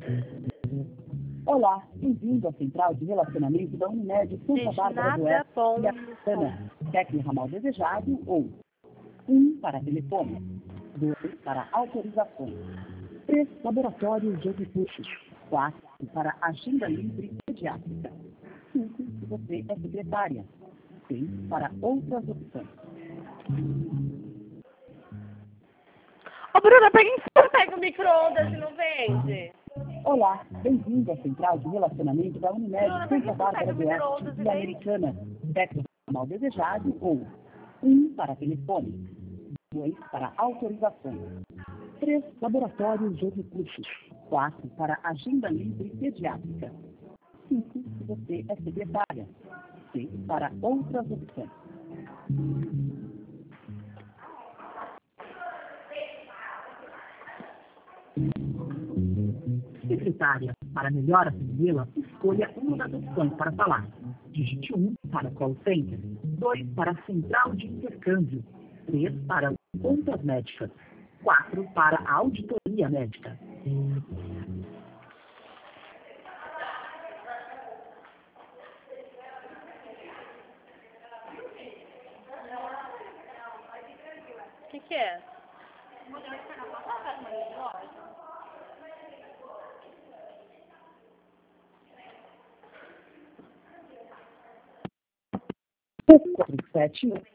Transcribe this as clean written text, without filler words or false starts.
Olá, bem-vindo à Central de Relacionamento da Unimed Santa Bárbara do Oeste e Americana. Tecla ramal desejado ou 1 para telefone, 2 para autorizações, 3 laboratórios de recursos, 4 para agenda livre pediátrica, 5 se você é secretária, 6 para outras opções. Ô, Bruna, por que você não pega o micro-ondas e não vende? Olá, bem-vindo à Central de Relacionamento da Unimed Bruna, por que Santa você não Bárbara pega o do micro-ondas Oeste e e vende? Americana. Tecla ramal desejado ou 1 para telefone, 2 para autorizações, 3 laboratórios de recursos, 4 para agenda livre pediátrica, 5 se você é secretária, 6 para outras opções. Secretária, para melhor atendê-la, escolha uma das opções para falar. Digite 1 para call center, 2 para central de intercâmbio, 3 para contas médicas, 4 para a auditoria médica. O que é? Sete